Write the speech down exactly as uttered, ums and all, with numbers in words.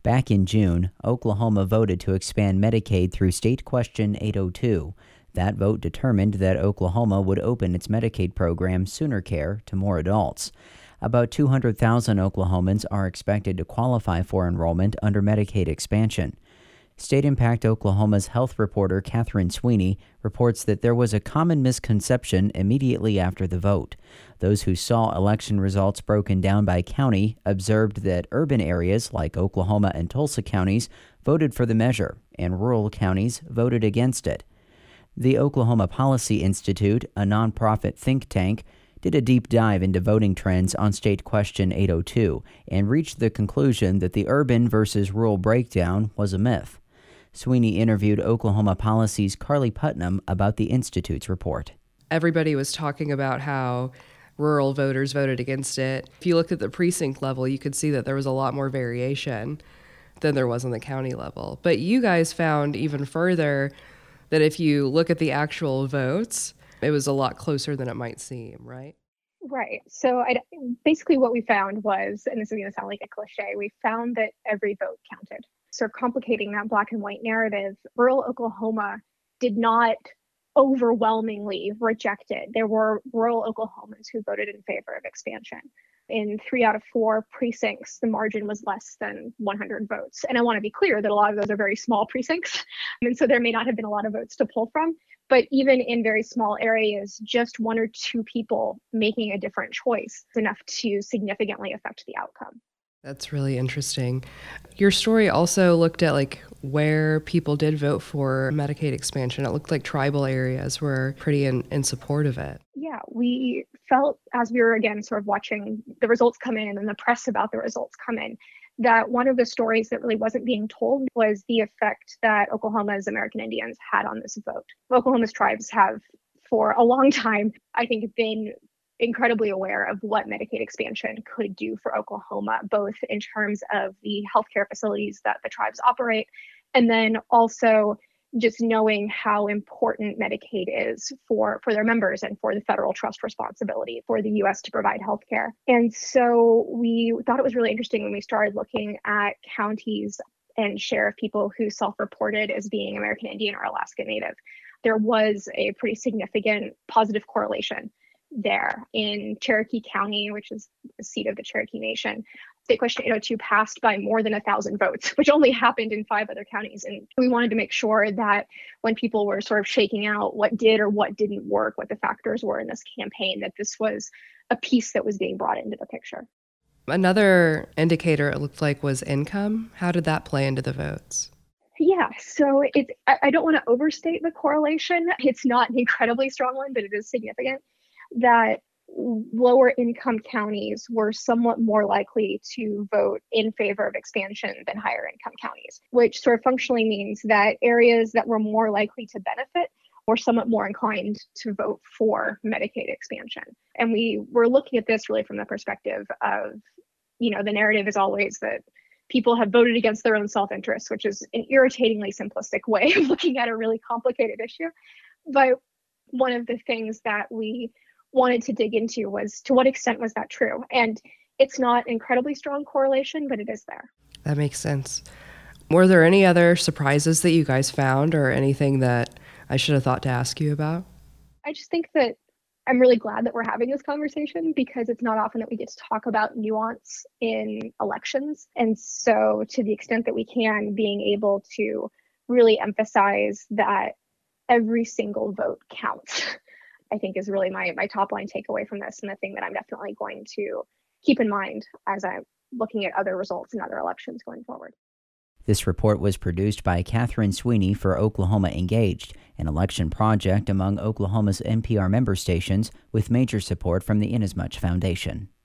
Back in June, Oklahoma voted to expand Medicaid through State Question eight oh two. That vote determined that Oklahoma would open its Medicaid program, Sooner Care, to more adults. About two hundred thousand Oklahomans are expected to qualify for enrollment under Medicaid expansion. State Impact Oklahoma's health reporter Catherine Sweeney reports that there was a common misconception immediately after the vote. Those who saw election results broken down by county observed that urban areas like Oklahoma and Tulsa counties voted for the measure, and rural counties voted against it. The Oklahoma Policy Institute, a nonprofit think tank, did a deep dive into voting trends on State Question eight oh two and reached the conclusion that the urban versus rural breakdown was a myth. Sweeney interviewed Oklahoma Policy's Carly Putnam about the Institute's report. Everybody was talking about how rural voters voted against it. If you looked at the precinct level, you could see that there was a lot more variation than there was on the county level. But you guys found even further that if you look at the actual votes, it was a lot closer than it might seem, right? Right. So I, basically what we found was, and this is going to sound like a cliche, we found that every vote counted. So complicating that black and white narrative, rural Oklahoma did not overwhelmingly reject it. There were rural Oklahomans who voted in favor of expansion. In three out of four precincts, the margin was less than one hundred votes. And I want to be clear that a lot of those are very small precincts. And so there may not have been a lot of votes to pull from. But even in very small areas, just one or two people making a different choice is enough to significantly affect the outcome. That's really interesting. Your story also looked at like where people did vote for Medicaid expansion. It looked like tribal areas were pretty in, in support of it. Yeah, we felt as we were, again, sort of watching the results come in and the press about the results come in, that one of the stories that really wasn't being told was the effect that Oklahoma's American Indians had on this vote. Oklahoma's tribes have, for a long time, I think, been incredibly aware of what Medicaid expansion could do for Oklahoma, both in terms of the healthcare facilities that the tribes operate, and then also just knowing how important Medicaid is for, for their members and for the federal trust responsibility for the U S to provide healthcare. And so we thought it was really interesting when we started looking at counties and share of people who self-reported as being American Indian or Alaska Native. There was a pretty significant positive correlation there. In Cherokee County, which is the seat of the Cherokee Nation, State Question eight oh two passed by more than a thousand votes, which only happened in five other counties. And we wanted to make sure that when people were sort of shaking out what did or what didn't work, what the factors were in this campaign, that this was a piece that was being brought into the picture. Another indicator it looked like was income. How did that play into the votes? Yeah, so it's, I, I don't want to overstate the correlation. It's not an incredibly strong one, but it is significant that lower income counties were somewhat more likely to vote in favor of expansion than higher income counties, which sort of functionally means that areas that were more likely to benefit were somewhat more inclined to vote for Medicaid expansion. And we were looking at this really from the perspective of, you know, the narrative is always that people have voted against their own self-interest, which is an irritatingly simplistic way of looking at a really complicated issue. But one of the things that we wanted to dig into was, to what extent was that true? And it's not incredibly strong correlation, but it is there. That makes sense. Were there any other surprises that you guys found or anything that I should have thought to ask you about? I just think that I'm really glad that we're having this conversation, because it's not often that we get to talk about nuance in elections. And so to the extent that we can, being able to really emphasize that every single vote counts, I think is really my, my top line takeaway from this, and the thing that I'm definitely going to keep in mind as I'm looking at other results in other elections going forward. This report was produced by Catherine Sweeney for Oklahoma Engaged, an election project among Oklahoma's N P R member stations with major support from the Inasmuch Foundation.